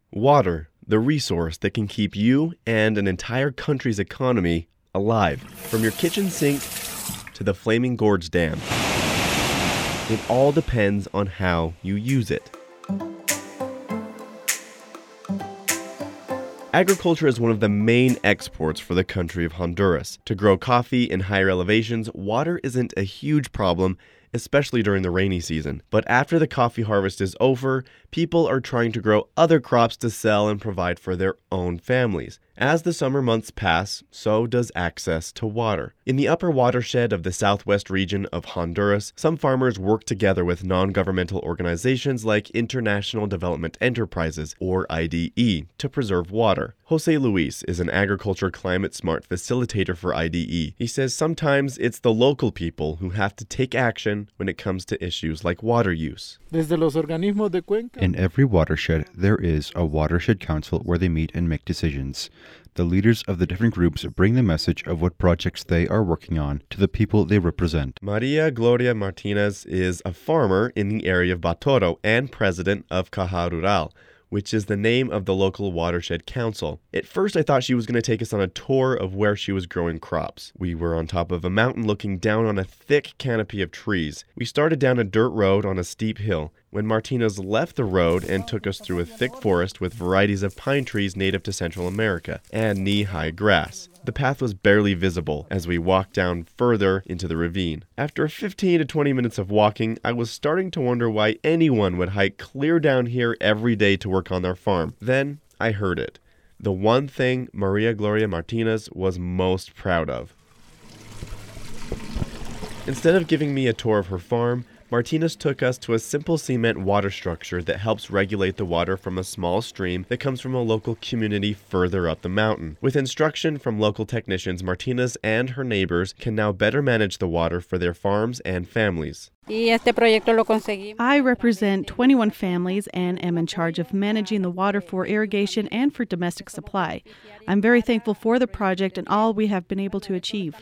Water, the resource that can keep you and an entire country's economy alive. From your kitchen sink to the Flaming Gorge Dam. It all depends on how you use it. Agriculture is one of the main exports for the country of Honduras. To grow coffee in higher elevations, water isn't a huge problem, especially during the rainy season. But after the coffee harvest is over, people are trying to grow other crops to sell and provide for their own families. As the summer months pass, so does access to water. In the upper watershed of the southwest region of Honduras, some farmers work together with non-governmental organizations like International Development Enterprises, or IDE, to preserve water. Jose Luis is an agriculture climate-smart facilitator for IDE. He says sometimes it's the local people who have to take action when it comes to issues like water use. In every watershed, there is a watershed council where they meet and make decisions. The leaders of the different groups bring the message of what projects they are working on to the people they represent. Maria Gloria Martinez is a farmer in the area of Batoro and president of Caja Rural, which is the name of the local watershed council. At first, I thought she was going to take us on a tour of where she was growing crops. We were on top of a mountain looking down on a thick canopy of trees. We started down a dirt road on a steep hill. When Martinez left the road and took us through a thick forest with varieties of pine trees native to Central America and knee-high grass. The path was barely visible as we walked down further into the ravine. After 15 to 20 minutes of walking, I was starting to wonder why anyone would hike clear down here every day to work on their farm. Then I heard it. The one thing Maria Gloria Martinez was most proud of. Instead of giving me a tour of her farm, Martinez took us to a simple cement water structure that helps regulate the water from a small stream that comes from a local community further up the mountain. With instruction from local technicians, Martinez and her neighbors can now better manage the water for their farms and families. I represent 21 families and am in charge of managing the water for irrigation and for domestic supply. I'm very thankful for the project and all we have been able to achieve.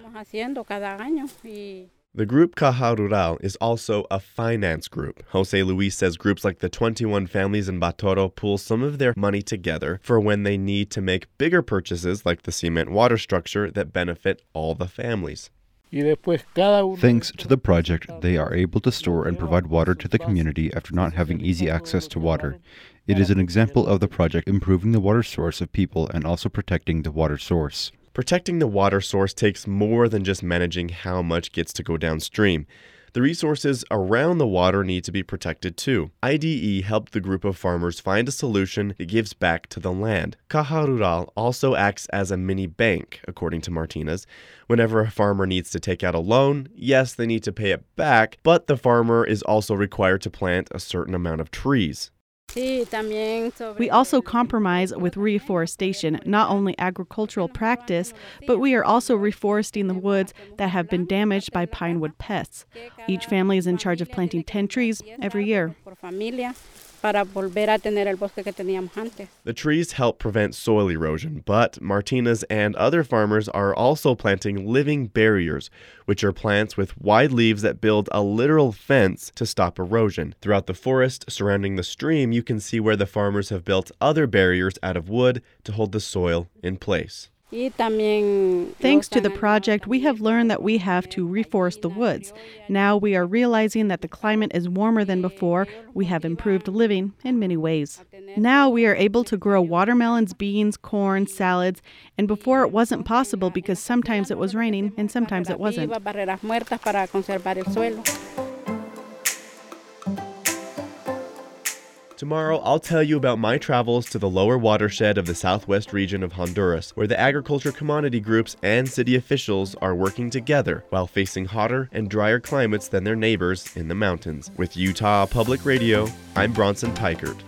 The group Caja Rural is also a finance group. Jose Luis says groups like the 21 families in Batoro pool some of their money together for when they need to make bigger purchases like the cement water structure that benefit all the families. Thanks to the project, they are able to store and provide water to the community after not having easy access to water. It is an example of the project improving the water source of people and also protecting the water source. Protecting the water source takes more than just managing how much gets to go downstream. The resources around the water need to be protected too. IDE helped the group of farmers find a solution that gives back to the land. Caja Rural also acts as a mini bank, according to Martinez. Whenever a farmer needs to take out a loan, yes, they need to pay it back, but the farmer is also required to plant a certain amount of trees. We also compromise with reforestation, not only agricultural practice, but we are also reforesting the woods that have been damaged by pinewood pests. Each family is in charge of planting 10 trees every year. The trees help prevent soil erosion, but Martinez and other farmers are also planting living barriers, which are plants with wide leaves that build a literal fence to stop erosion. Throughout the forest surrounding the stream, you can see where the farmers have built other barriers out of wood to hold the soil in place. Thanks to the project, we have learned that we have to reforest the woods. Now we are realizing that the climate is warmer than before. We have improved living in many ways. Now we are able to grow watermelons, beans, corn, salads, and before it wasn't possible because sometimes it was raining and sometimes it wasn't. Tomorrow, I'll tell you about my travels to the lower watershed of the southwest region of Honduras, where the agriculture commodity groups and city officials are working together while facing hotter and drier climates than their neighbors in the mountains. With Utah Public Radio, I'm Bronson Tykert.